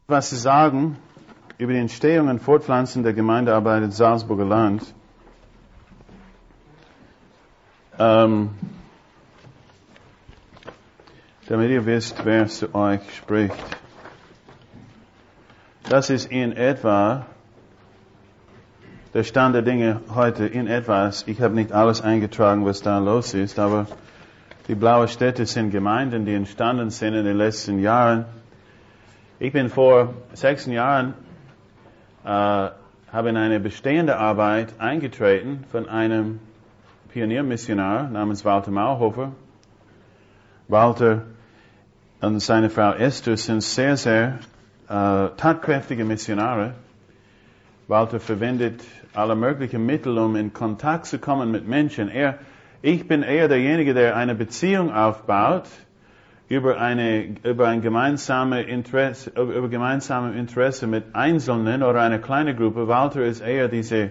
Was Sie sagen über die Entstehung und Fortpflanzung der Gemeindearbeit in Salzburger Land. Damit ihr wisst, wer zu euch spricht. Das ist in etwa der Stand der Dinge heute in etwas. Ich habe nicht alles eingetragen, was da los ist, aber die blauen Städte sind Gemeinden, die entstanden sind in den letzten Jahren. Ich bin vor 6 Jahren habe in eine bestehende Arbeit eingetreten von einem Pioniermissionar namens Walter Mauhofer. Walter und seine Frau Esther sind sehr, sehr tatkräftige Missionare. Walter verwendet alle möglichen Mittel, um in Kontakt zu kommen mit Menschen. Ich bin eher derjenige, der eine Beziehung aufbaut über gemeinsame Interesse mit Einzelnen oder einer kleinen Gruppe. Walter ist eher diese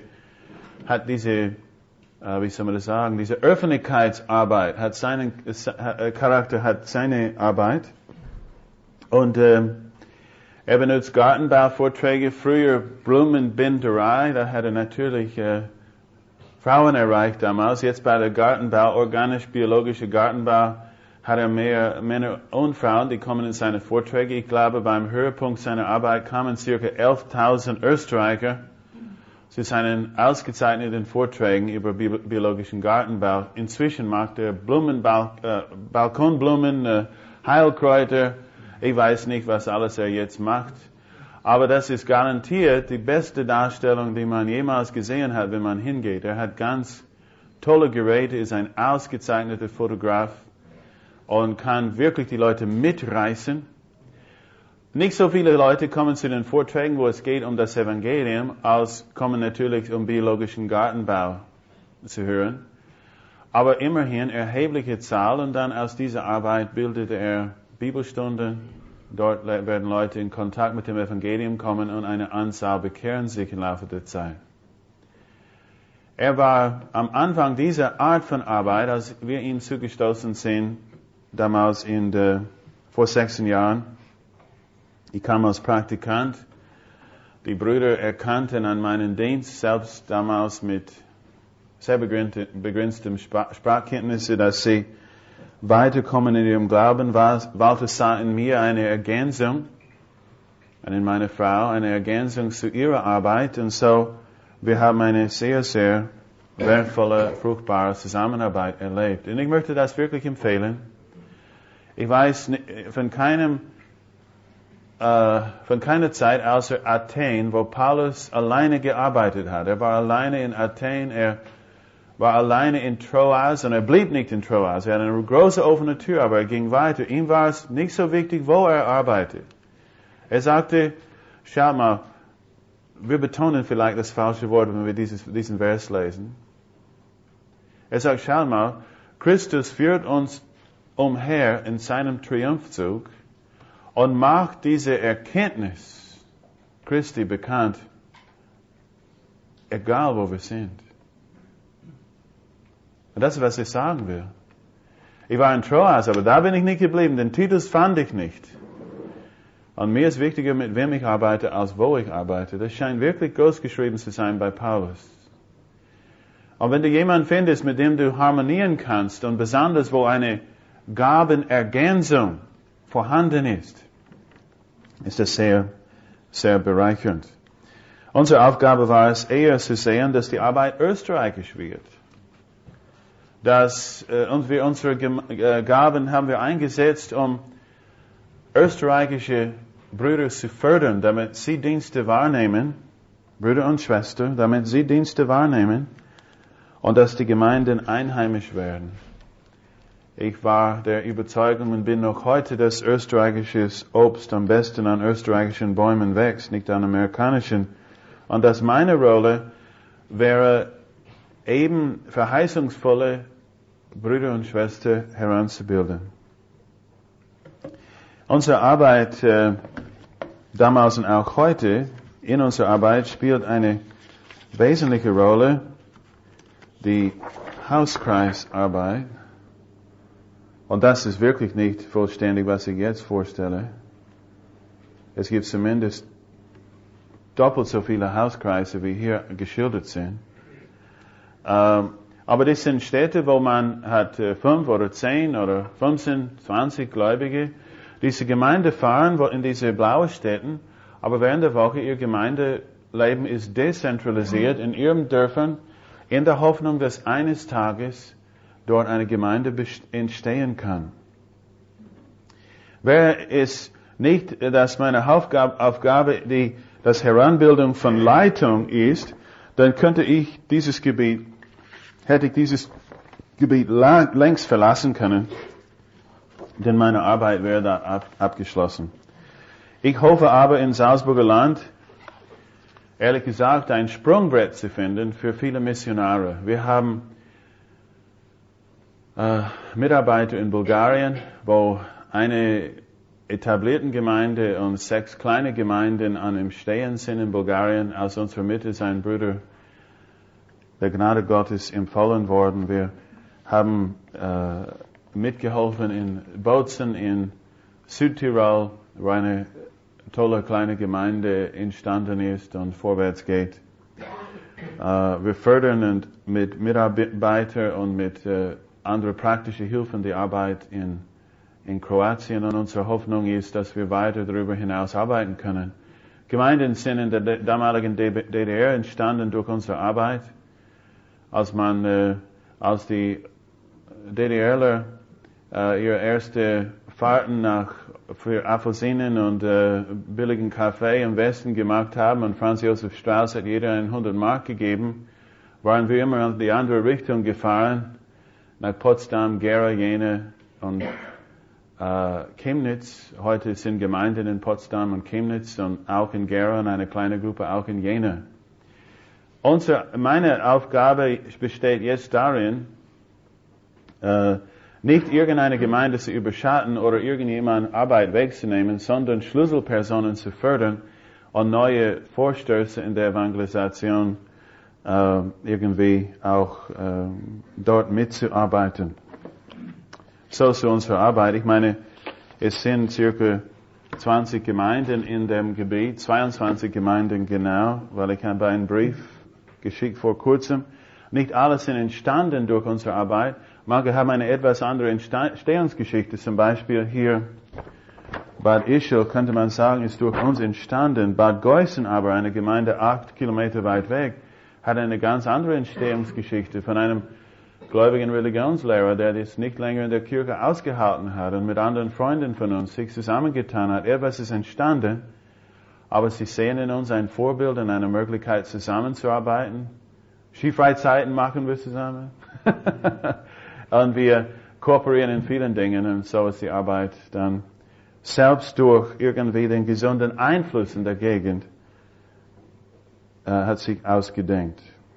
Öffentlichkeitsarbeit, hat seinen Charakter, hat seine Arbeit. Und er benutzt Gartenbauvorträge, früher Blumenbinderei, da hat er natürlich Frauen erreicht damals. Jetzt bei der Gartenbau, organisch-biologischer Gartenbau, hat er mehr Männer und Frauen, die kommen in seine Vorträge. Ich glaube, beim Höhepunkt seiner Arbeit kamen ca. 11.000 Österreicher zu seinen ausgezeichneten Vorträgen über biologischen Gartenbau. Inzwischen macht er Balkonblumen, Heilkräuter. Ich weiß nicht, was alles er jetzt macht. Aber das ist garantiert die beste Darstellung, die man jemals gesehen hat, wenn man hingeht. Er hat ganz tolle Geräte, ist ein ausgezeichneter Fotograf und kann wirklich die Leute mitreißen. Nicht so viele Leute kommen zu den Vorträgen, wo es geht um das Evangelium, als kommen natürlich um biologischen Gartenbau zu hören. Aber immerhin erhebliche Zahl, und dann aus dieser Arbeit bildet er Bibelstunden. Dort werden Leute in Kontakt mit dem Evangelium kommen und eine Anzahl bekehren sich im Laufe der Zeit. Er war am Anfang dieser Art von Arbeit, als wir ihm zugestoßen sind, damals vor 16 Jahren. Ich kam als Praktikant. Die Brüder erkannten an meinem Dienst, selbst damals mit sehr begrenztem Sprachkenntnisse, dass sie weiterkommen in ihrem Glauben. Walter sah in mir eine Ergänzung, und in meiner Frau eine Ergänzung zu ihrer Arbeit. Und so, wir haben eine sehr, sehr wertvolle, fruchtbare Zusammenarbeit erlebt. Und ich möchte das wirklich empfehlen. Ich weiß von keiner Zeit außer Athen, wo Paulus alleine gearbeitet hat. Er war alleine in Athen, er war alleine in Troas und er blieb nicht in Troas. Er hatte eine große offene Tür, aber er ging weiter. Ihm war es nicht so wichtig, wo er arbeitet. Er sagte, schau mal, wir betonen vielleicht das falsche Wort, wenn wir diesen Vers lesen. Er sagt, schau mal, Christus führt uns umher in seinem Triumphzug und macht diese Erkenntnis Christi bekannt, egal wo wir sind. Und das ist, was ich sagen will. Ich war in Troas, aber da bin ich nicht geblieben, den Titus fand ich nicht. Und mir ist wichtiger, mit wem ich arbeite, als wo ich arbeite. Das scheint wirklich groß geschrieben zu sein bei Paulus. Und wenn du jemanden findest, mit dem du harmonieren kannst, und besonders, wo eine Gabenergänzung vorhanden ist das sehr, sehr bereichernd. Unsere Aufgabe war es, eher zu sehen, dass die Arbeit österreichisch wird. Und wir unsere Gaben haben wir eingesetzt, um österreichische Brüder zu fördern, damit sie Dienste wahrnehmen, Brüder und Schwestern, damit sie Dienste wahrnehmen und dass die Gemeinden einheimisch werden. Ich war der Überzeugung und bin noch heute, dass österreichisches Obst am besten an österreichischen Bäumen wächst, nicht an amerikanischen. Und dass meine Rolle wäre, eben verheißungsvolle Brüder und Schwestern heranzubilden. Unsere Arbeit damals und auch heute in unserer Arbeit spielt eine wesentliche Rolle die Hauskreisarbeit. Und das ist wirklich nicht vollständig, was ich jetzt vorstelle. Es gibt zumindest doppelt so viele Hauskreise, wie hier geschildert sind. Aber das sind Städte, wo man hat 5 oder 10 oder 15, 20 Gläubige. Diese Gemeinde fahren in diese blauen Städten, aber während der Woche ihr Gemeindeleben ist dezentralisiert in ihren Dörfern, in der Hoffnung, dass eines Tages dort eine Gemeinde entstehen kann. Wäre es nicht, dass meine Aufgabe das Heranbildung von Leitung ist, dann hätte ich dieses Gebiet längst verlassen können, denn meine Arbeit wäre da abgeschlossen. Ich hoffe aber in Salzburger Land, ehrlich gesagt, ein Sprungbrett zu finden für viele Missionare. Wir haben Mitarbeiter in Bulgarien, wo eine etablierten Gemeinde und 6 kleine Gemeinden an dem Stehen sind in Bulgarien. Aus unserer Mitte ist ein Bruder der Gnade Gottes empfohlen worden. Wir haben mitgeholfen in Bozen in Südtirol, wo eine tolle kleine Gemeinde entstanden ist und vorwärts geht. Wir fördern mit Mitarbeitern und mit anderen praktischen Hilfen die Arbeit in Kroatien, und unsere Hoffnung ist, dass wir weiter darüber hinaus arbeiten können. Gemeinden sind in der damaligen DDR entstanden durch unsere Arbeit. Als die DDRler ihre erste Fahrten für Apfelsinen und billigen Kaffee im Westen gemacht haben und Franz Josef Strauß hat jeder 100 Mark gegeben, waren wir immer in die andere Richtung gefahren, nach Potsdam, Gera, Jena und Chemnitz. Heute sind Gemeinden in Potsdam und Chemnitz und auch in Gera und eine kleine Gruppe auch in Jena. Meine Aufgabe besteht jetzt darin, nicht irgendeine Gemeinde zu überschatten oder irgendjemand Arbeit wegzunehmen, sondern Schlüsselpersonen zu fördern und neue Vorstöße in der Evangelisation irgendwie auch dort mitzuarbeiten. So zu unserer Arbeit. Ich meine, es sind circa 20 Gemeinden in dem Gebiet, 22 Gemeinden genau, weil ich habe einen Brief geschickt vor kurzem. Nicht alles sind entstanden durch unsere Arbeit. Manche haben eine etwas andere Entstehungsgeschichte. Zum Beispiel hier Bad Ischl, könnte man sagen, ist durch uns entstanden. Bad Geusen aber, eine Gemeinde 8 Kilometer weit weg, hat eine ganz andere Entstehungsgeschichte von einem gläubigen Religionslehrer, der das nicht länger in der Kirche ausgehalten hat und mit anderen Freunden von uns sich zusammengetan hat. Etwas ist entstanden, aber sie sehen in uns ein Vorbild und eine Möglichkeit zusammenzuarbeiten. Skifreizeiten machen wir zusammen. Und wir kooperieren in vielen Dingen und so ist die Arbeit dann selbst durch irgendwie den gesunden Einfluss in der Gegend hat sich ausgedenkt.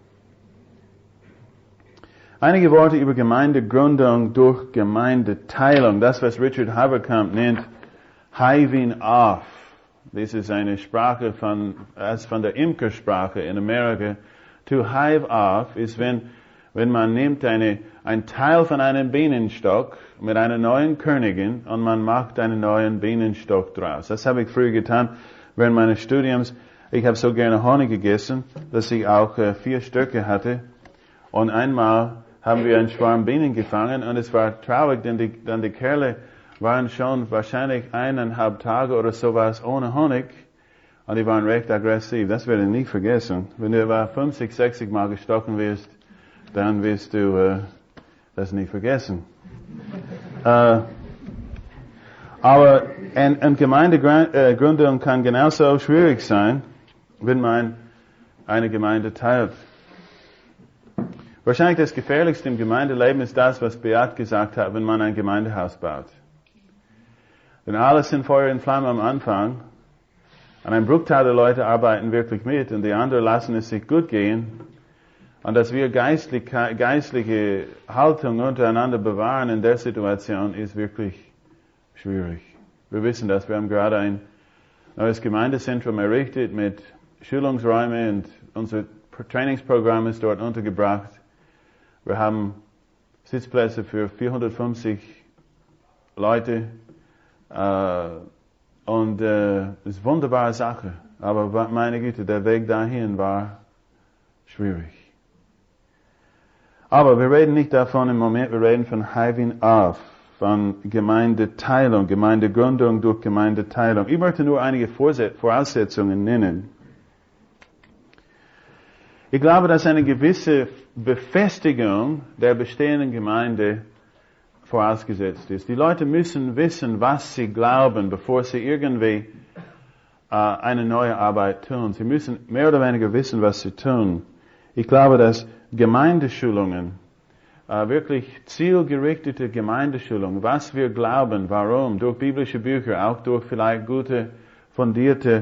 Einige Worte über Gemeindegründung durch Gemeindeteilung. Das, was Richard Haverkamp nennt, hiving off. Das ist eine Sprache von der Imkersprache in Amerika. To hive off ist, wenn man nimmt ein Teil von einem Bienenstock mit einer neuen Königin und man macht einen neuen Bienenstock draus. Das habe ich früher getan während meines Studiums. Ich habe so gerne Honig gegessen, dass ich auch 4 Stöcke hatte. Und einmal haben wir einen Schwarm Bienen gefangen und es war traurig, denn die Kerle waren schon wahrscheinlich 1,5 Tage oder sowas ohne Honig und die waren recht aggressiv. Das werde ich nie vergessen. Wenn du etwa 50, 60 Mal gestochen wirst, dann wirst du das nie vergessen. Aber eine Gemeindegründung kann genauso schwierig sein, wenn man eine Gemeinde teilt. Wahrscheinlich das Gefährlichste im Gemeindeleben ist das, was Beat gesagt hat, wenn man ein Gemeindehaus baut. Denn alles sind Feuer und Flamme am Anfang. Und ein Bruchteil der Leute arbeiten wirklich mit und die anderen lassen es sich gut gehen. Und dass wir geistliche Haltung untereinander bewahren in der Situation ist wirklich schwierig. Wir wissen das. Wir haben gerade ein neues Gemeindezentrum errichtet mit Schulungsräumen und unser Trainingsprogramm ist dort untergebracht. Wir haben Sitzplätze für 450 Leute. Und es ist eine wunderbare Sache. Aber meine Güte, der Weg dahin war schwierig. Aber wir reden nicht davon im Moment, wir reden von Hiving auf, von Gemeindeteilung, Gemeindegründung durch Gemeindeteilung. Ich möchte nur einige Voraussetzungen nennen. Ich glaube, dass eine gewisse Befestigung der bestehenden Gemeinde vorausgesetzt ist. Die Leute müssen wissen, was sie glauben, bevor sie irgendwie eine neue Arbeit tun. Sie müssen mehr oder weniger wissen, was sie tun. Ich glaube, dass Gemeindeschulungen, wirklich zielgerichtete Gemeindeschulungen, was wir glauben, warum, durch biblische Bücher, auch durch vielleicht gute, fundierte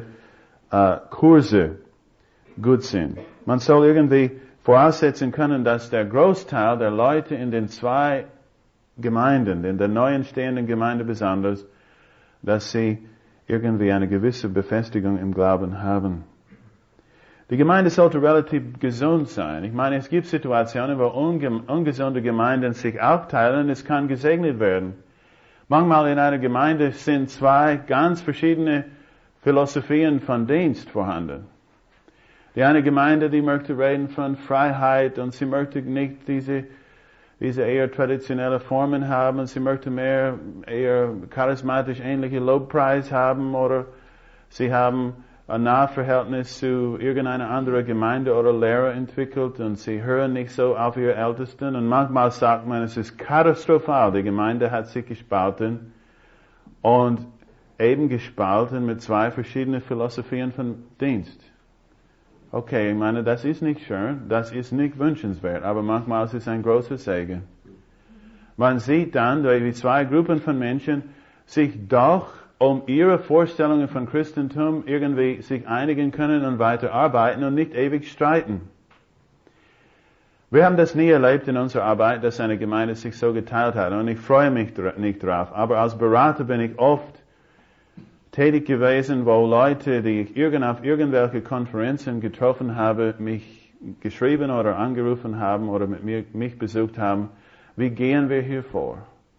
Kurse gut sind. Man soll irgendwie voraussetzen können, dass der Großteil der Leute in den zwei Gemeinden, in der neu entstehenden Gemeinde besonders, dass sie irgendwie eine gewisse Befestigung im Glauben haben. Die Gemeinde sollte relativ gesund sein. Ich meine, es gibt Situationen, wo ungesunde Gemeinden sich aufteilen, es kann gesegnet werden. Manchmal in einer Gemeinde sind zwei ganz verschiedene Philosophien von Dienst vorhanden. Die eine Gemeinde, die möchte reden von Freiheit und sie möchte nicht diese eher traditionelle Formen haben, sie möchte eher charismatisch ähnliche Lobpreis haben oder sie haben ein Nahverhältnis zu irgendeiner anderen Gemeinde oder Lehrer entwickelt und sie hören nicht so auf ihre Ältesten und manchmal sagt man, es ist katastrophal, die Gemeinde hat sich gespalten und eben gespalten mit zwei verschiedenen Philosophien von Dienst. Okay, ich meine, das ist nicht schön, das ist nicht wünschenswert, aber manchmal ist es ein großer Segen. Man sieht dann, wie zwei Gruppen von Menschen sich doch um ihre Vorstellungen von Christentum irgendwie sich einigen können und weiterarbeiten und nicht ewig streiten. Wir haben das nie erlebt in unserer Arbeit, dass eine Gemeinde sich so geteilt hat und ich freue mich nicht drauf, aber als Berater bin ich oft tätig gewesen, wo Leute, die ich auf irgendwelche Konferenzen getroffen habe, mich geschrieben oder angerufen haben oder mich besucht haben, wie gehen wir hier vor?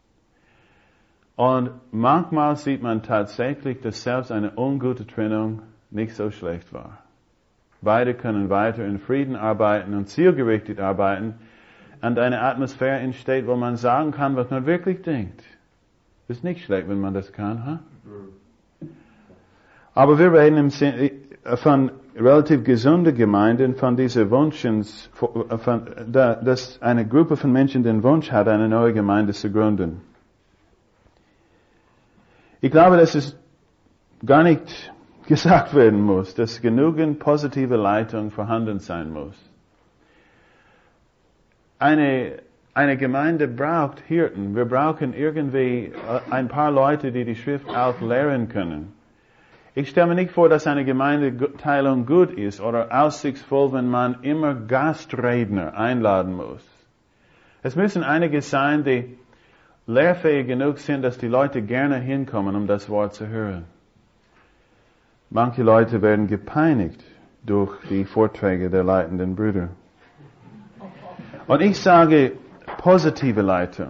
Und manchmal sieht man tatsächlich, dass selbst eine ungute Trennung nicht so schlecht war. Beide können weiter in Frieden arbeiten und zielgerichtet arbeiten und eine Atmosphäre entsteht, wo man sagen kann, was man wirklich denkt. Ist nicht schlecht, wenn man das kann, ha? Aber wir reden im Sinne von relativ gesunden Gemeinden, von dieser Wunschens, dass eine Gruppe von Menschen den Wunsch hat, eine neue Gemeinde zu gründen. Ich glaube, dass es gar nicht gesagt werden muss, dass genügend positive Leitung vorhanden sein muss. Eine Gemeinde braucht Hirten. Wir brauchen irgendwie ein paar Leute, die die Schrift auch lehren können. Ich stelle mir nicht vor, dass eine Gemeindeteilung gut ist oder aussichtsvoll, wenn man immer Gastredner einladen muss. Es müssen einige sein, die lehrfähig genug sind, dass die Leute gerne hinkommen, um das Wort zu hören. Manche Leute werden gepeinigt durch die Vorträge der leitenden Brüder. Und ich sage positive Leitung.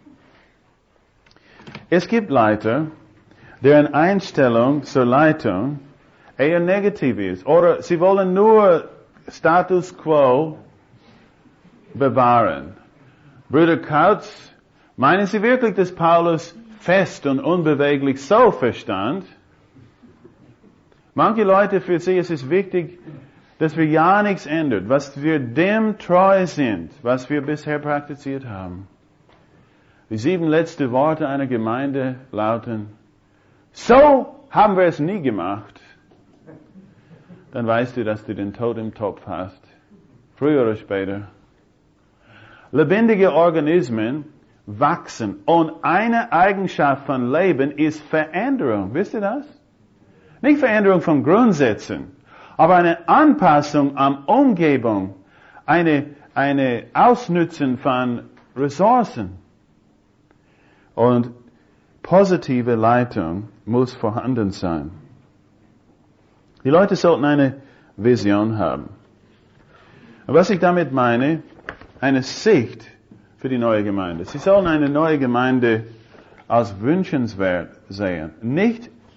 Es gibt Leiter, deren Einstellung zur Leitung eher negativ ist. Oder sie wollen nur Status quo bewahren. Bruder Kautz, meinen Sie wirklich, dass Paulus fest und unbeweglich so verstand? Manche Leute, für sie ist es wichtig, dass wir ja nichts ändern, was wir dem treu sind, was wir bisher praktiziert haben. Die 7 letzten Worte einer Gemeinde lauten, so haben wir es nie gemacht. Dann weißt du, dass du den Tod im Topf hast. Früher oder später. Lebendige Organismen wachsen und eine Eigenschaft von Leben ist Veränderung. Wisst ihr das? Nicht Veränderung von Grundsätzen, aber eine Anpassung an Umgebung, eine Ausnutzen von Ressourcen. Und positive Leitung muss vorhanden sein. Die Leute sollten eine Vision haben. Und was ich damit meine, eine Sicht für die neue Gemeinde. Sie sollen eine neue Gemeinde als wünschenswert sehen. Nicht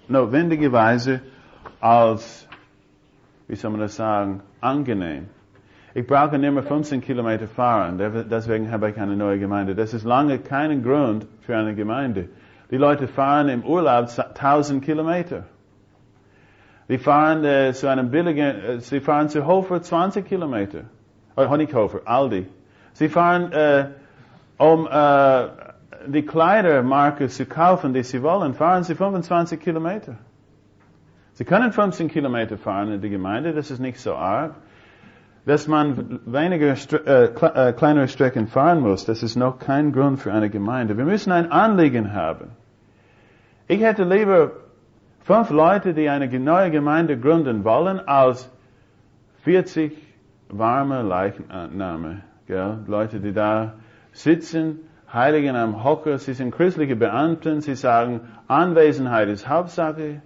notwendigerweise als, wie soll man das sagen, angenehm. Ich brauche nicht mehr 15 Kilometer fahren, deswegen habe ich eine neue Gemeinde. Das ist lange kein Grund für eine Gemeinde. Die Leute fahren im Urlaub 1000 Kilometer. Die fahren zu einem billigen, sie fahren zu Hofer 20 Kilometer. Honighofer, Aldi. Sie fahren, um die Kleidermarke zu kaufen, die sie wollen, fahren sie 25 Kilometer. Sie können 15 Kilometer fahren in die Gemeinde, das ist nicht so arg. Dass man weniger kleinere Strecken fahren muss, das ist noch kein Grund für eine Gemeinde. Wir müssen ein Anliegen haben. Ich hätte lieber 5 Leute, die eine neue Gemeinde gründen wollen, als 40 warme Leichname. Gell? Leute, die da sitzen, Heiligen am Hocker, sie sind christliche Beamten, sie sagen, Anwesenheit ist Hauptsache,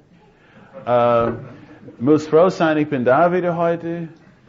muss froh sein, ich bin da wieder heute.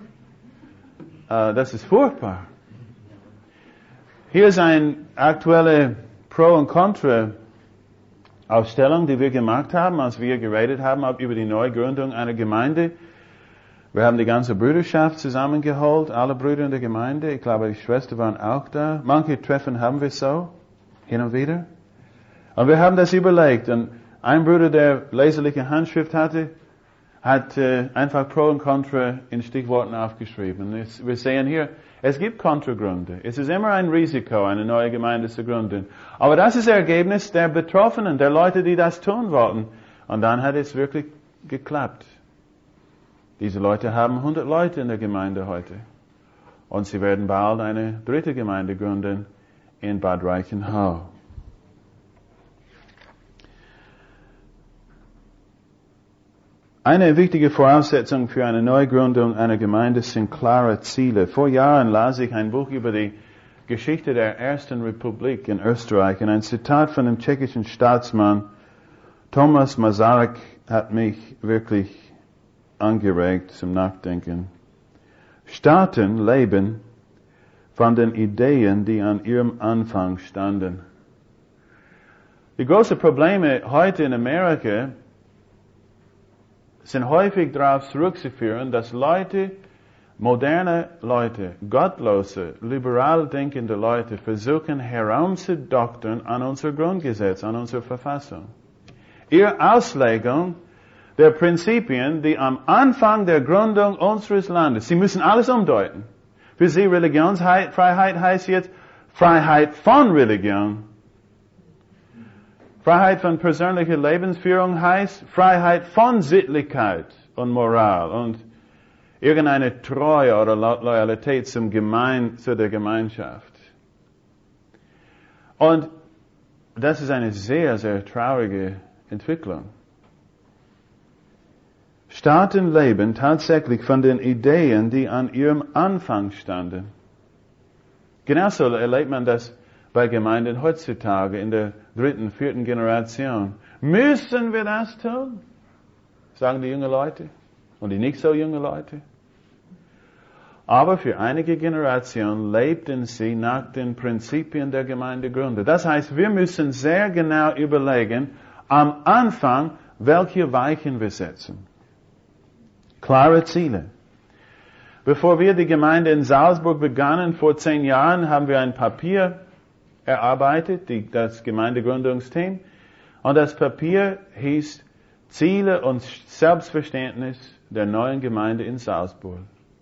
Das ist furchtbar. Hier ist eine aktuelle Pro- und Contra-Aufstellung, die wir gemacht haben, als wir geredet haben über die Neugründung einer Gemeinde. Wir haben die ganze Brüderschaft zusammengeholt, alle Brüder in der Gemeinde. Ich glaube, die Schwestern waren auch da. Manche Treffen haben wir so, hin und wieder. Und wir haben das überlegt. Und ein Bruder, der leserliche Handschrift hatte, hat einfach Pro und Contra in Stichworten aufgeschrieben. Wir sehen hier, es gibt Kontragründe. Es ist immer ein Risiko, eine neue Gemeinde zu gründen. Aber das ist das Ergebnis der Betroffenen, der Leute, die das tun wollten. Und dann hat es wirklich geklappt. Diese Leute haben 100 Leute in der Gemeinde heute. Und sie werden bald eine dritte Gemeinde gründen in Bad Reichenhall. Eine wichtige Voraussetzung für eine Neugründung einer Gemeinde sind klare Ziele. Vor Jahren las ich ein Buch über die Geschichte der Ersten Republik in Österreich und ein Zitat von dem tschechischen Staatsmann Thomas Masaryk hat mich wirklich angeregt zum Nachdenken. Staaten leben von den Ideen, die an ihrem Anfang standen. Die großen Probleme heute in Amerika sind häufig darauf zurückzuführen, dass Leute, moderne Leute, gottlose, liberal denkende Leute versuchen herumzudoktern an unser Grundgesetz, an unsere Verfassung. Ihre Auslegung der Prinzipien, die am Anfang der Gründung unseres Landes, sie müssen alles umdeuten. Für sie Religionsfreiheit heißt jetzt Freiheit von Religion. Freiheit von persönlicher Lebensführung heißt Freiheit von Sittlichkeit und Moral und irgendeine Treue oder Loyalität zu der Gemeinschaft. Und das ist eine sehr, sehr traurige Entwicklung. Staaten leben tatsächlich von den Ideen, die an ihrem Anfang standen. Genauso erlebt man das bei Gemeinden heutzutage in der 3., 4. Generation. Müssen wir das tun? Sagen die jungen Leute und die nicht so jungen Leute. Aber für einige Generationen lebten sie nach den Prinzipien der Gemeindegründer. Das heißt, wir müssen sehr genau überlegen, am Anfang, welche Weichen wir setzen. Klare Ziele. Bevor wir die Gemeinde in Salzburg begannen, vor 10 Jahren, haben wir ein Papier erarbeitet, das Gemeindegründungsteam. Und das Papier hieß Ziele und Selbstverständnis der neuen Gemeinde in Salzburg.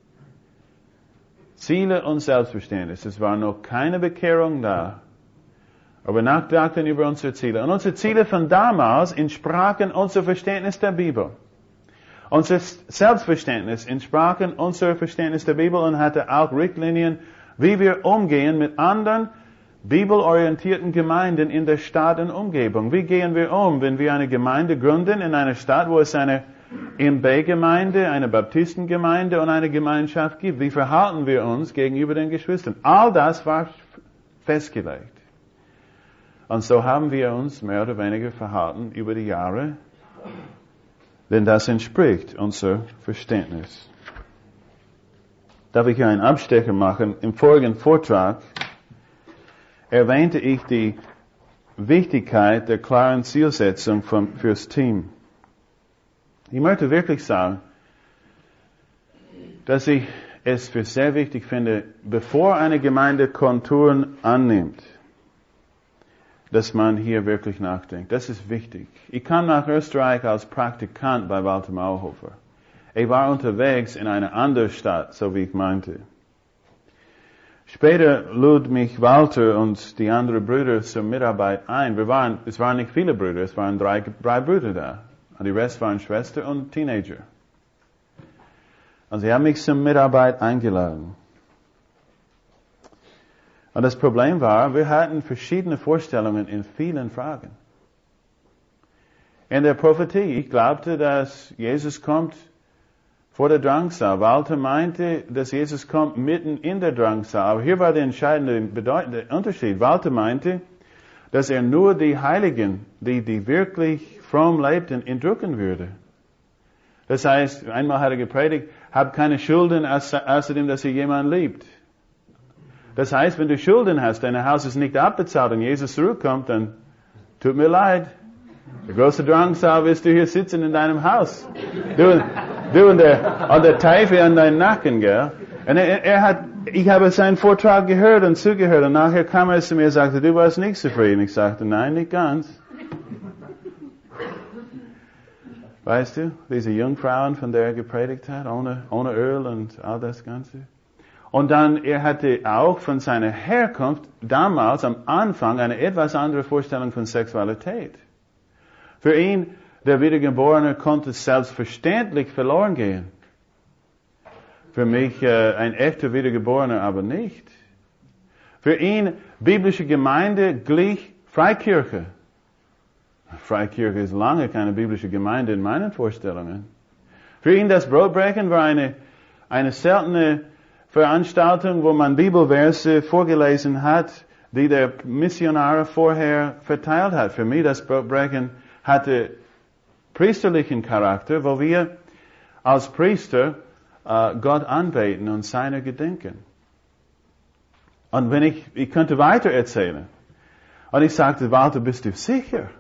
Ziele und Selbstverständnis. Es war noch keine Bekehrung da. Aber wir nachdachten über unsere Ziele. Und unsere Ziele von damals entsprachen unser Verständnis der Bibel. Unser Selbstverständnis entsprachen unser Verständnis der Bibel und hatte auch Richtlinien, wie wir umgehen mit anderen bibelorientierten Gemeinden in der Stadt und Umgebung. Wie gehen wir um, wenn wir eine Gemeinde gründen in einer Stadt, wo es eine MB-Gemeinde, eine Baptistengemeinde und eine Gemeinschaft gibt? Wie verhalten wir uns gegenüber den Geschwistern? All das war festgelegt. Und so haben wir uns mehr oder weniger verhalten über die Jahre, denn das entspricht unser Verständnis. Darf ich hier einen Abstecher machen? Im vorigen Vortrag erwähnte ich die Wichtigkeit der klaren Zielsetzung fürs Team. Ich möchte wirklich sagen, dass ich es für sehr wichtig finde, bevor eine Gemeinde Konturen annimmt, dass man hier wirklich nachdenkt. Das ist wichtig. Ich kam nach Österreich als Praktikant bei Walter Mauhofer. Ich war unterwegs in eine andere Stadt, so wie ich meinte. Später lud mich Walter und die anderen Brüder zur Mitarbeit ein. Es waren nicht viele Brüder, es waren drei Brüder da. Und die Rest waren Schwestern und Teenager. Und sie haben mich zur Mitarbeit eingeladen. Und das Problem war, wir hatten verschiedene Vorstellungen in vielen Fragen. In der Prophetie, ich glaubte, dass Jesus kommt vor der Drangsal. Walter meinte, dass Jesus kommt mitten in der Drangsal. Aber hier war der entscheidende Unterschied. Walter meinte, dass er nur die Heiligen, die wirklich fromm lebten, entrücken würde. Das heißt, einmal hat er gepredigt, hab keine Schulden, außerdem, dass ihr jemanden liebt. Das heißt, wenn du Schulden hast, dein Haus ist nicht abbezahlt und Jesus zurückkommt, dann tut mir leid. Der große Drangsal wirst du hier sitzen in deinem Haus. Du und der Teufel an deinen Nacken, gell? Und ich habe seinen Vortrag gehört und zugehört und nachher kam er zu mir und sagte, du warst nicht zufrieden. Ich sagte, nein, nicht ganz. Weißt du, diese Jungfrauen, von der er gepredigt hat, ohne Öl und all das Ganze. Und dann, er hatte auch von seiner Herkunft damals am Anfang eine etwas andere Vorstellung von Sexualität. Für ihn, der Wiedergeborene, konnte selbstverständlich verloren gehen. Für mich ein echter Wiedergeborener aber nicht. Für ihn, biblische Gemeinde glich Freikirche. Freikirche ist lange keine biblische Gemeinde in meinen Vorstellungen. Für ihn das Brotbrechen war eine seltene Veranstaltung, wo man Bibelverse vorgelesen hat, die der Missionar vorher verteilt hat. Für mich das Brotbrechen hatte priesterlichen Charakter, wo wir als Priester Gott anbeten und seiner gedenken. Und wenn ich könnte weiter erzählen. Und ich sagte, Walter, bist du sicher?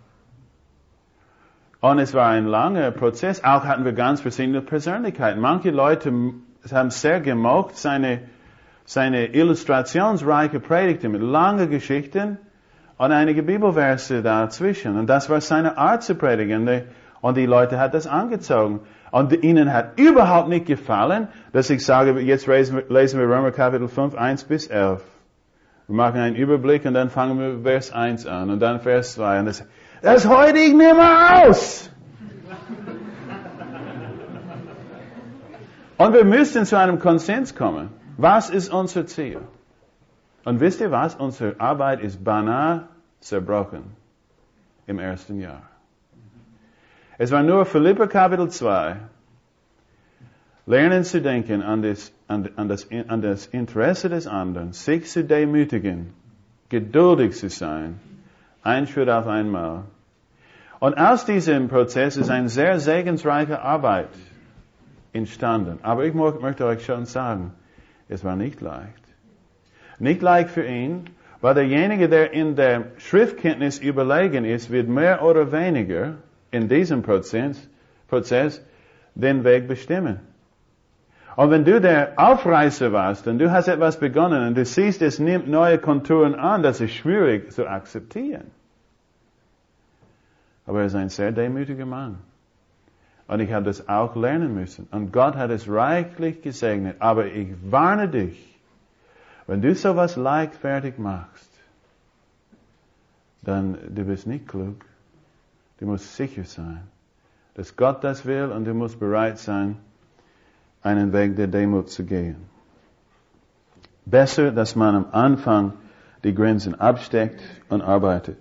Und es war ein langer Prozess. Auch hatten wir ganz verschiedene Persönlichkeiten. Manche Leute haben sehr gemocht seine illustrationsreiche Predigten mit langen Geschichten und einige Bibelverse dazwischen. Und das war seine Art zu predigen. Und die Leute hat das angezogen. Und ihnen hat überhaupt nicht gefallen, dass ich sage, jetzt lesen wir Römer Kapitel 5, 1 bis 11. Wir machen einen Überblick und dann fangen wir Vers 1 an und dann Vers 2. Und das halte ich nicht mehr aus! Und wir müssen zu einem Konsens kommen. Was ist unser Ziel? Und wisst ihr was? Unsere Arbeit ist beinahe zerbrochen im ersten Jahr. Es war nur Philipper Kapitel 2. Lernen zu denken an das Interesse des anderen, sich zu demütigen, geduldig zu sein, ein Schritt auf einmal. Und aus diesem Prozess ist eine sehr segensreiche Arbeit entstanden. Aber ich möchte euch schon sagen, es war nicht leicht. Nicht leicht für ihn, weil derjenige, der in der Schriftkenntnis überlegen ist, wird mehr oder weniger in diesem Prozess den Weg bestimmen. Und wenn du der Aufreißer warst und du hast etwas begonnen und du siehst, es nimmt neue Konturen an, das ist schwierig zu akzeptieren. Aber er ist ein sehr demütiger Mann. Und ich habe das auch lernen müssen. Und Gott hat es reichlich gesegnet. Aber ich warne dich, wenn du sowas leichtfertig machst, dann du bist nicht klug. Du musst sicher sein, dass Gott das will und du musst bereit sein, einen Weg der Demut zu gehen. Besser, dass man am Anfang die Grenzen absteckt und arbeitet.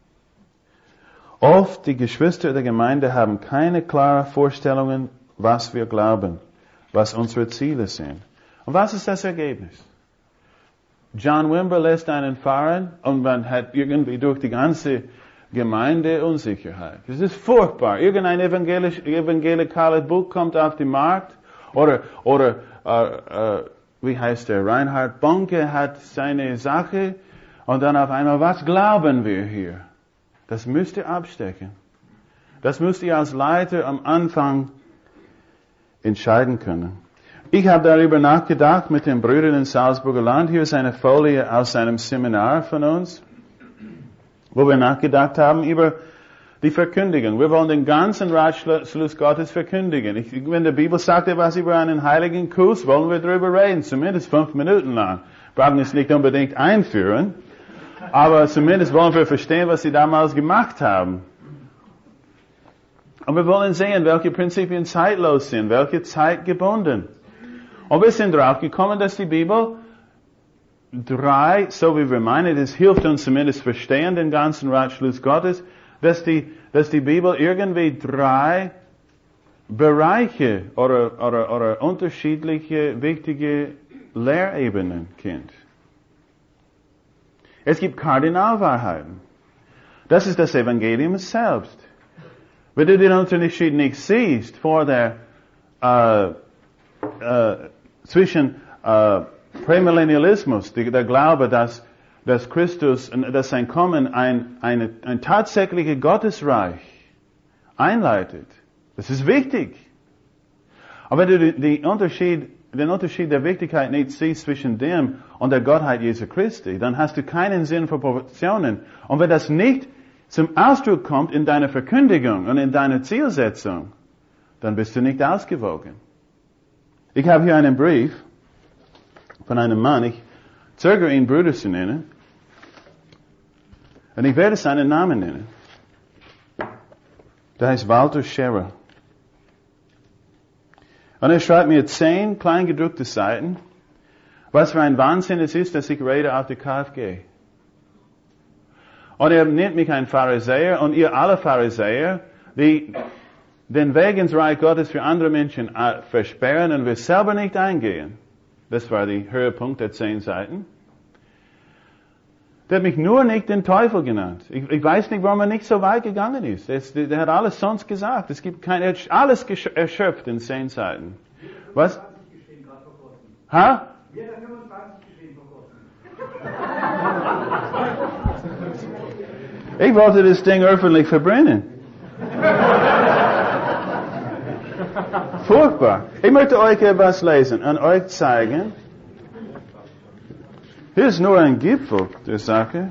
Oft die Geschwister der Gemeinde haben keine klaren Vorstellungen, was wir glauben, was unsere Ziele sind. Und was ist das Ergebnis? John Wimber lässt einen fahren und man hat irgendwie durch die ganze Gemeinde Unsicherheit. Es ist furchtbar. Irgendein evangelikales Buch kommt auf den Markt oder wie heißt der? Reinhard Bonke hat seine Sache und dann auf einmal, was glauben wir hier? Das müsst ihr abstecken. Das müsst ihr als Leiter am Anfang entscheiden können. Ich habe darüber nachgedacht mit den Brüdern in Salzburger Land. Hier ist eine Folie aus einem Seminar von uns, wo wir nachgedacht haben über die Verkündigung. Wir wollen den ganzen Ratschluss Gottes verkündigen. Wenn die Bibel sagt etwas über einen heiligen Kuss, wollen wir darüber reden, zumindest 5 Minuten lang. Wir brauchen es nicht unbedingt einführen, aber zumindest wollen wir verstehen, was sie damals gemacht haben. Und wir wollen sehen, welche Prinzipien zeitlos sind, welche zeitgebunden. Und wir sind drauf gekommen, dass die Bibel 3, so wie wir meinen, das hilft uns zumindest verstehen, den ganzen Ratschluss Gottes, dass die Bibel irgendwie 3 Bereiche oder unterschiedliche wichtige Lehrebenen kennt. Es gibt Kardinalwahrheiten. Das ist das Evangelium selbst. Wenn du den Unterschied nicht siehst zwischen Prämillennialismus, der Glaube, dass Christus, dass sein Kommen ein tatsächliches Gottesreich einleitet. Das ist wichtig. Aber wenn du den Unterschied der Wichtigkeit nicht siehst zwischen dem und der Gottheit Jesu Christi, dann hast du keinen Sinn für Proportionen. Und wenn das nicht zum Ausdruck kommt in deiner Verkündigung und in deiner Zielsetzung, dann bist du nicht ausgewogen. Ich habe hier einen Brief von einem Mann, ich zögere ihn Bruder zu nennen, und ich werde seinen Namen nennen. Der heißt Walter Scherer. Und er schreibt mir 10 kleingedruckte Seiten, was für ein Wahnsinn es ist, dass ich rede auf der KFG. Und er nennt mich ein Pharisäer, und ihr alle Pharisäer, die den Weg ins Reich Gottes für andere Menschen versperren und wir selber nicht eingehen. Das war der Höhepunkt der 10 Seiten. Der hat mich nur nicht den Teufel genannt. Ich weiß nicht, warum er nicht so weit gegangen ist. Der hat alles sonst gesagt. Er hat alles erschöpft in 10 Seiten. Was? Ha? Jeder 25 geschrieben vor kurzem. Ich wollte das Ding öffentlich verbrennen. Furchtbar. Ich möchte euch etwas lesen und euch zeigen. Hier ist nur ein Gipfel der Sache.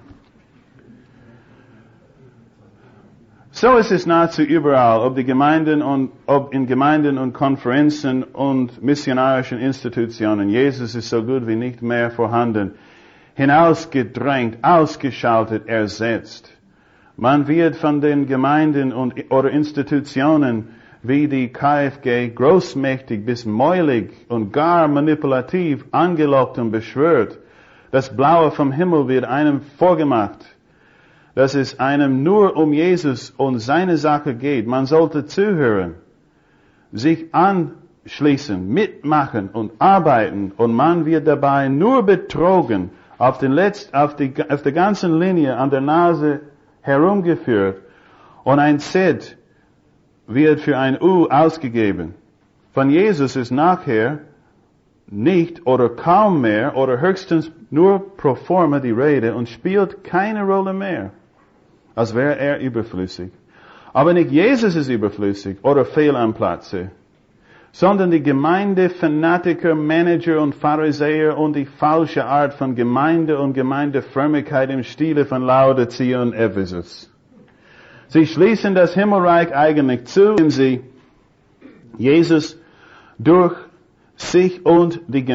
So ist es nahezu überall, ob in Gemeinden und Konferenzen und missionarischen Institutionen. Jesus ist so gut wie nicht mehr vorhanden. Hinausgedrängt, ausgeschaltet, ersetzt. Man wird von den Gemeinden oder Institutionen wie die KFG großmächtig bis mäulig und gar manipulativ angelockt und beschwört. Das Blaue vom Himmel wird einem vorgemacht, dass es einem nur um Jesus und seine Sache geht. Man sollte zuhören, sich anschließen, mitmachen und arbeiten, und man wird dabei nur betrogen, auf der ganzen Linie an der Nase herumgeführt, und ein Z wird für ein U ausgegeben. Von Jesus ist nachher nicht oder kaum mehr oder höchstens nur pro forma die Rede und spielt keine Rolle mehr, als wäre er überflüssig. Aber nicht Jesus ist überflüssig oder fehl am Platze, sondern die Gemeindefanatiker, Manager und Pharisäer und die falsche Art von Gemeinde und Gemeindefrömmigkeit im Stile von Laodicea und Ephesus. Sie schließen das Himmelreich eigentlich zu, wenn sie Jesus durch sich und die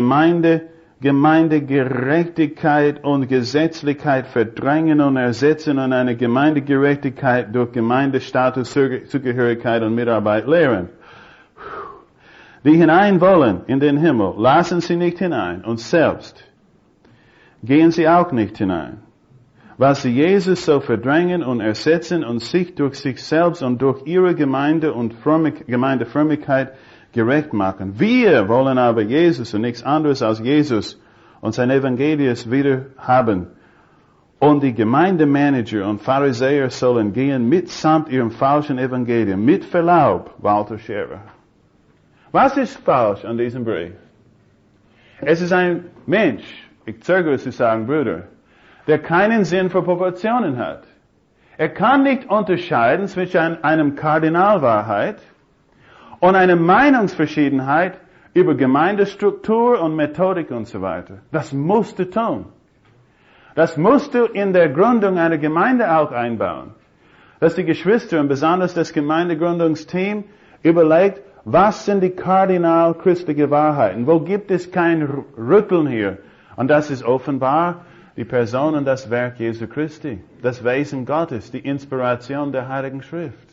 Gemeindegerechtigkeit und Gesetzlichkeit verdrängen und ersetzen und eine Gemeindegerechtigkeit durch Gemeindestatus, Zugehörigkeit und Mitarbeit lehren. Die hinein wollen in den Himmel, lassen sie nicht hinein, und selbst gehen sie auch nicht hinein. Weil sie Jesus so verdrängen und ersetzen und sich durch sich selbst und durch ihre Gemeinde und Gemeindefrömmigkeit gerecht machen. Wir wollen aber Jesus und nichts anderes als Jesus und sein Evangelium wieder haben. Und die Gemeindemanager und Pharisäer sollen gehen mitsamt ihrem falschen Evangelium. Mit Verlaub, Walter Scherer. Was ist falsch an diesem Brief? Es ist ein Mensch, ich zögere zu sagen Bruder, der keinen Sinn für Proportionen hat. Er kann nicht unterscheiden zwischen einem Kardinalwahrheit und einer Meinungsverschiedenheit über Gemeindestruktur und Methodik und so weiter. Das musst du tun. Das musst du in der Gründung einer Gemeinde auch einbauen. Dass die Geschwister und besonders das Gemeindegründungsteam überlegt, was sind die kardinal christliche Wahrheiten? Wo gibt es kein Rütteln hier? Und das ist offenbar die Person und das Werk Jesu Christi, das Wesen Gottes, die Inspiration der Heiligen Schrift.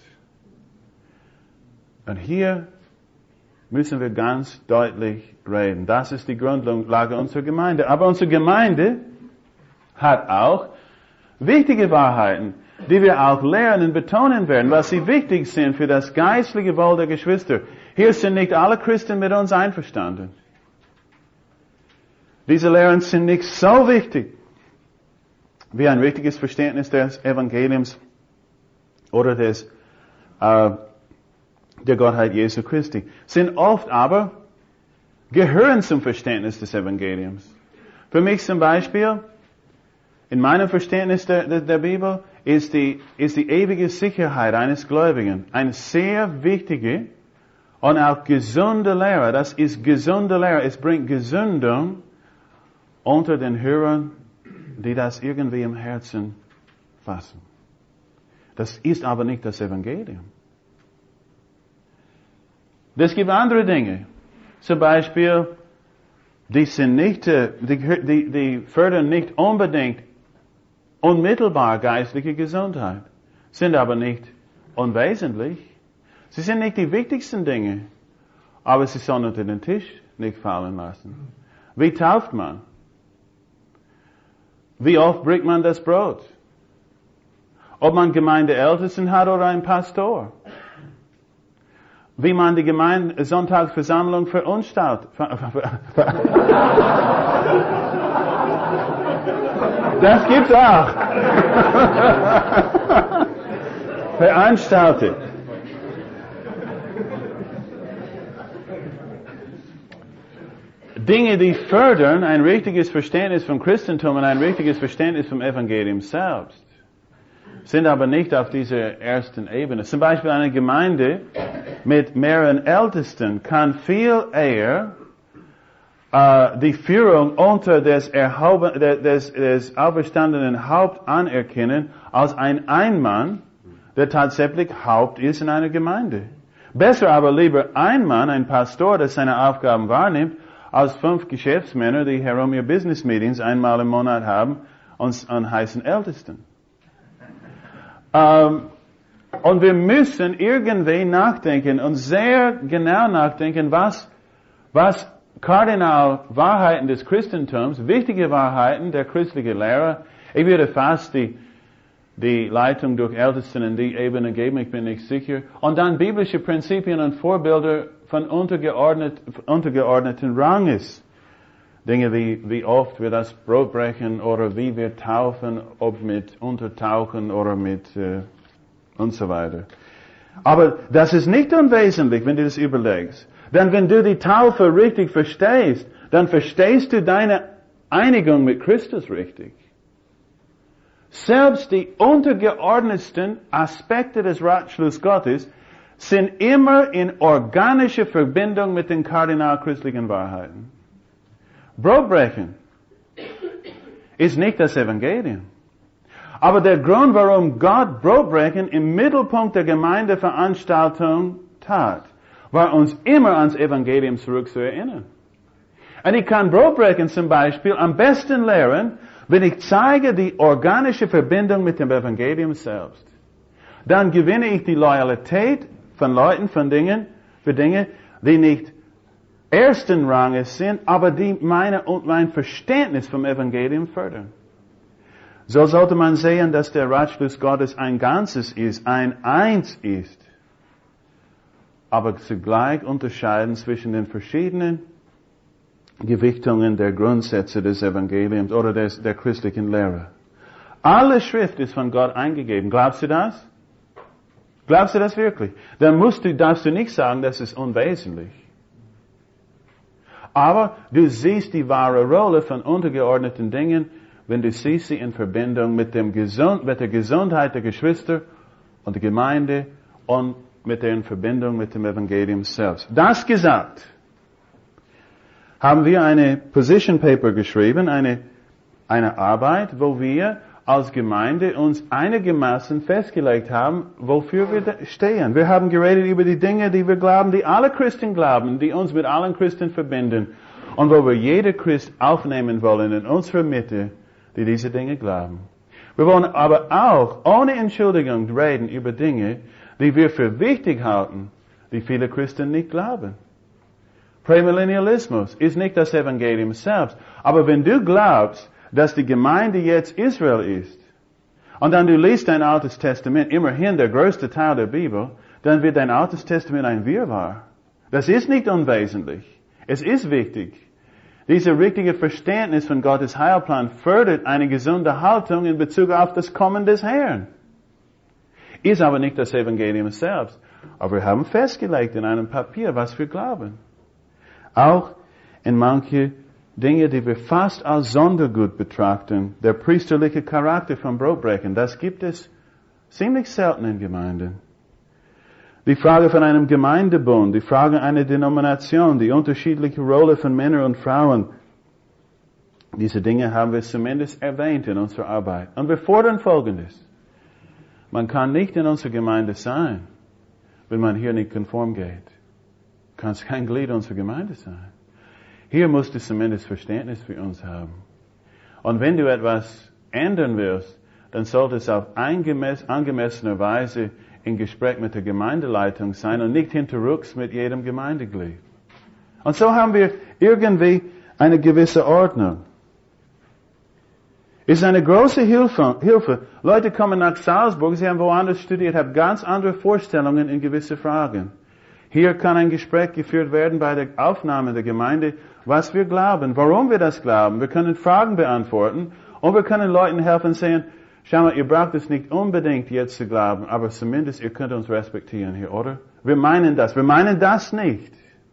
Und hier müssen wir ganz deutlich reden. Das ist die Grundlage unserer Gemeinde. Aber unsere Gemeinde hat auch wichtige Wahrheiten, die wir auch lernen und betonen werden, weil sie wichtig sind für das geistliche Wohl der Geschwister. Hier sind nicht alle Christen mit uns einverstanden. Diese Lehren sind nicht so wichtig wie ein richtiges Verständnis des Evangeliums oder der Gottheit Jesu Christi. Sind oft aber gehören zum Verständnis des Evangeliums. Für mich zum Beispiel, in meinem Verständnis der Bibel, ist die ewige Sicherheit eines Gläubigen eine sehr wichtige und auch gesunde Lehre. Das ist gesunde Lehre. Es bringt Gesundung unter den Hörern, die das irgendwie im Herzen fassen. Das ist aber nicht das Evangelium. Es gibt andere Dinge. Zum Beispiel, die fördern nicht unbedingt unmittelbar geistliche Gesundheit, sind aber nicht unwesentlich. Sie sind nicht die wichtigsten Dinge, aber sie sollen unter den Tisch nicht fallen lassen. Wie tauft man? Wie oft bricht man das Brot? Ob man Gemeindeältesten hat oder einen Pastor? Wie man die Sonntagsversammlung verunstaltet. Das gibt's auch. Veranstaltet. Dinge, die fördern ein richtiges Verständnis vom Christentum und ein richtiges Verständnis vom Evangelium selbst, sind aber nicht auf dieser ersten Ebene. Zum Beispiel eine Gemeinde mit mehreren Ältesten kann viel eher die Führung unter des auferstandenen Haupt anerkennen als ein Einmann, der tatsächlich Haupt ist in einer Gemeinde. Besser aber lieber ein Mann, ein Pastor, der seine Aufgaben wahrnimmt, als 5 Geschäftsmänner, die herum ihr Business Meetings einmal im Monat haben und heißen Ältesten. Und wir müssen irgendwie nachdenken und sehr genau nachdenken, was kardinal Wahrheiten des Christentums, wichtige Wahrheiten der christlichen Lehre, ich würde fast die Leitung durch Ältesten in die Ebene geben, ich bin nicht sicher, und dann biblische Prinzipien und Vorbilder von untergeordneten Ranges. Dinge wie oft wir das Brot brechen oder wie wir taufen, ob mit Untertauchen oder mit und so weiter. Aber das ist nicht unwesentlich, wenn du das überlegst. Denn wenn du die Taufe richtig verstehst, dann verstehst du deine Einigung mit Christus richtig. Selbst die untergeordnetsten Aspekte des Ratschlusses Gottes sind immer in organischer Verbindung mit den kardinalchristlichen Wahrheiten. Brotbrechen ist nicht das Evangelium. Aber der Grund, warum Gott Brotbrechen im Mittelpunkt der Gemeindeveranstaltung tat, war uns immer ans Evangelium zurückzuerinnern. Und ich kann Brotbrechen zum Beispiel am besten lehren, wenn ich zeige die organische Verbindung mit dem Evangelium selbst. Dann gewinne ich die Loyalität von Leuten, für Dinge, die nicht ersten Ranges sind, aber die mein Verständnis vom Evangelium fördern. So sollte man sehen, dass der Ratschluss Gottes ein Ganzes ist, ein Eins ist. Aber zugleich unterscheiden zwischen den verschiedenen Gewichtungen der Grundsätze des Evangeliums oder der christlichen Lehre. Alle Schrift ist von Gott eingegeben. Glaubst du das? Glaubst du das wirklich? Dann darfst du nicht sagen, das ist unwesentlich. Aber du siehst die wahre Rolle von untergeordneten Dingen wenn du siehst sie in Verbindung mit der Gesundheit der Geschwister und der Gemeinde und mit der in Verbindung mit dem Evangelium selbst. Das gesagt, haben wir eine Position Paper geschrieben, eine Arbeit, wo wir als Gemeinde uns einigermaßen festgelegt haben, wofür wir stehen. Wir haben geredet über die Dinge, die wir glauben, die alle Christen glauben, die uns mit allen Christen verbinden und wo wir jeder Christ aufnehmen wollen in unserer Mitte, die diese Dinge glauben. Wir wollen aber auch ohne Entschuldigung reden über Dinge, die wir für wichtig halten, die viele Christen nicht glauben. Prämillennialismus ist nicht das Evangelium selbst. Aber wenn du glaubst, dass die Gemeinde jetzt Israel ist, und dann du liest dein Altes Testament, immerhin der größte Teil der Bibel, dann wird dein Altes Testament ein Wirrwarr. Das ist nicht unwesentlich. Es ist wichtig. Dieses richtige Verständnis von Gottes Heilplan fördert eine gesunde Haltung in Bezug auf das Kommen des Herrn. Ist aber nicht das Evangelium selbst. Aber wir haben festgelegt in einem Papier, was wir glauben. Auch in manche Dinge, die wir fast als Sondergut betrachten, der priesterliche Charakter von Brotbrechen, das gibt es ziemlich selten in Gemeinden. Die Frage von einem Gemeindebund, die Frage einer Denomination, die unterschiedliche Rolle von Männern und Frauen, diese Dinge haben wir zumindest erwähnt in unserer Arbeit. Und wir fordern Folgendes. Man kann nicht in unserer Gemeinde sein, wenn man hier nicht konform geht. Du kannst kein Glied unserer Gemeinde sein. Hier musst du zumindest Verständnis für uns haben. Und wenn du etwas ändern willst, dann sollte es auf angemessene Weise in Gespräch mit der Gemeindeleitung sein und nicht hinterrücks mit jedem Gemeindeglied. Und so haben wir irgendwie eine gewisse Ordnung. Es ist eine große Hilfe. Leute kommen nach Salzburg, sie haben woanders studiert, haben ganz andere Vorstellungen in gewisse Fragen. Hier kann ein Gespräch geführt werden bei der Aufnahme der Gemeinde, was wir glauben, warum wir das glauben. Wir können Fragen beantworten und wir können Leuten helfen sehen, schau mal, ihr braucht es nicht unbedingt jetzt zu glauben, aber zumindest ihr könnt uns respektieren hier, oder? Wir meinen das nicht.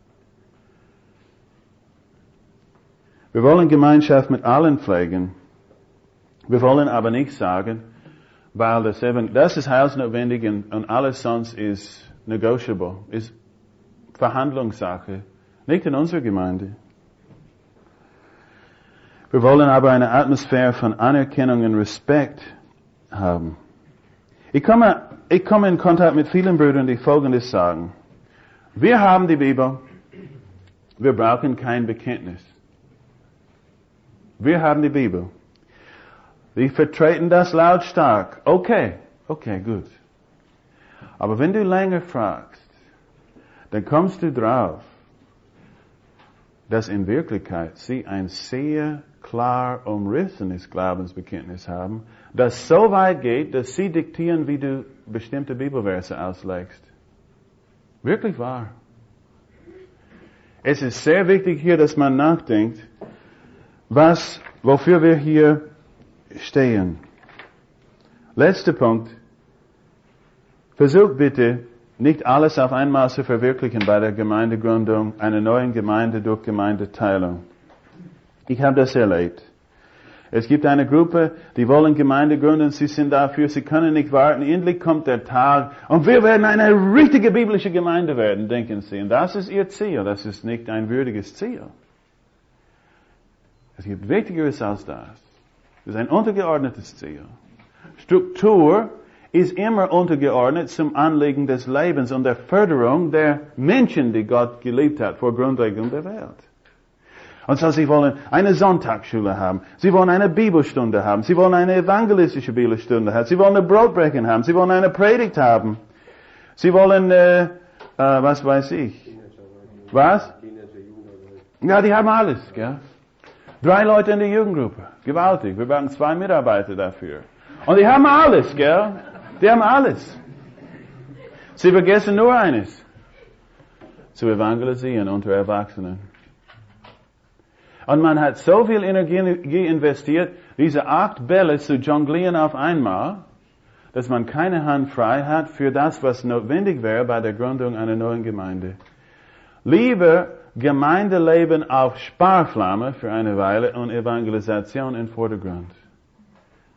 Wir wollen Gemeinschaft mit allen pflegen. Wir wollen aber nicht sagen, weil das ist heilsnotwendig und alles sonst ist negotiable, ist Verhandlungssache. Nicht in unserer Gemeinde. Wir wollen aber eine Atmosphäre von Anerkennung und Respekt haben. Ich komme in Kontakt mit vielen Brüdern, die Folgendes sagen. Wir haben die Bibel. Wir brauchen kein Bekenntnis. Wir haben die Bibel. Wir vertreten das lautstark. Okay, gut. Aber wenn du länger fragst, dann kommst du drauf, dass in Wirklichkeit sie ein sehr klar umrissenes Glaubensbekenntnis haben, das so weit geht, dass sie diktieren, wie du bestimmte Bibelverse auslegst. Wirklich wahr. Es ist sehr wichtig hier, dass man nachdenkt, wofür wir hier stehen. Letzter Punkt. Versucht bitte, nicht alles auf einmal zu verwirklichen bei der Gemeindegründung, einer neuen Gemeinde durch Gemeindeteilung. Ich habe das erlebt. Es gibt eine Gruppe, die wollen Gemeinde gründen, sie sind dafür, sie können nicht warten, endlich kommt der Tag und wir werden eine richtige biblische Gemeinde werden, denken sie. Und das ist ihr Ziel, das ist nicht ein würdiges Ziel. Es gibt Wichtigeres als das. Das ist ein untergeordnetes Ziel. Struktur ist immer untergeordnet zum Anliegen des Lebens und der Förderung der Menschen, die Gott geliebt hat vor Grundlegung der Welt. Und so, sie wollen eine Sonntagsschule haben. Sie wollen eine Bibelstunde haben. Sie wollen eine evangelistische Bibelstunde haben. Sie wollen eine Brotbrechen haben. Sie wollen eine Predigt haben. Sie wollen, was weiß ich. Was? Ja, die haben alles, gell? 3 Leute in der Jugendgruppe. Gewaltig. Wir brauchen 2 Mitarbeiter dafür. Und die haben alles, gell? Die haben alles. Sie vergessen nur eines. Zu evangelisieren unter Erwachsenen. Und man hat so viel Energie investiert, diese 8 Bälle zu jonglieren auf einmal, dass man keine Hand frei hat für das, was notwendig wäre bei der Gründung einer neuen Gemeinde. Lieber Gemeindeleben auf Sparflamme für eine Weile und Evangelisation im Vordergrund.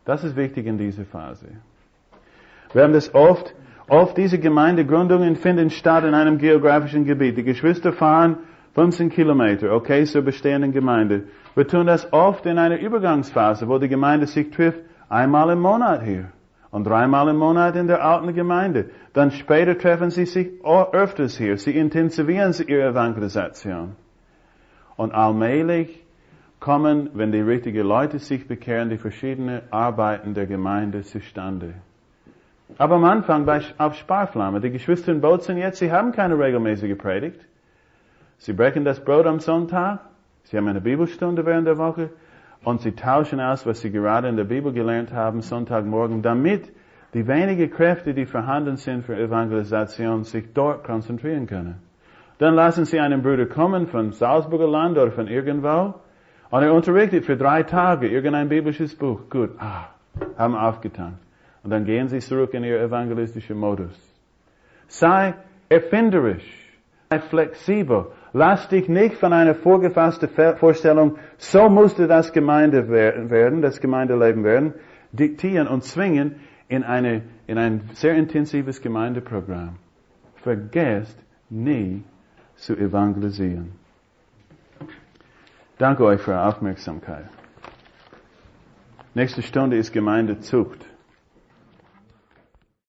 Das ist wichtig in dieser Phase. Wir haben das oft diese Gemeindegründungen finden statt in einem geografischen Gebiet. Die Geschwister fahren 15 Kilometer, okay, zur bestehenden Gemeinde. Wir tun das oft in einer Übergangsphase, wo die Gemeinde sich trifft, einmal im Monat hier und 3-mal im Monat in der alten Gemeinde. Dann später treffen sie sich öfters hier. Sie intensivieren ihre Evangelisation. Und allmählich kommen, wenn die richtigen Leute sich bekehren, die verschiedenen Arbeiten der Gemeinde zustande. Aber am Anfang auf Sparflamme. Die Geschwister in Bozen jetzt, sie haben keine regelmäßige Predigt. Sie brechen das Brot am Sonntag. Sie haben eine Bibelstunde während der Woche. Und sie tauschen aus, was sie gerade in der Bibel gelernt haben, Sonntagmorgen, damit die wenigen Kräfte, die vorhanden sind für Evangelisation, sich dort konzentrieren können. Dann lassen sie einen Bruder kommen von Salzburger Land oder von irgendwo. Und er unterrichtet für 3 Tage irgendein biblisches Buch. Gut, haben aufgetan. Und dann gehen sie zurück in ihr evangelistischen Modus. Sei erfinderisch, sei flexibel. Lass dich nicht von einer vorgefassten Vorstellung, so musste das Gemeinde werden, das Gemeindeleben werden, diktieren und zwingen in ein sehr intensives Gemeindeprogramm. Vergesst nie zu evangelisieren. Danke euch für eure Aufmerksamkeit. Nächste Stunde ist Gemeindezucht.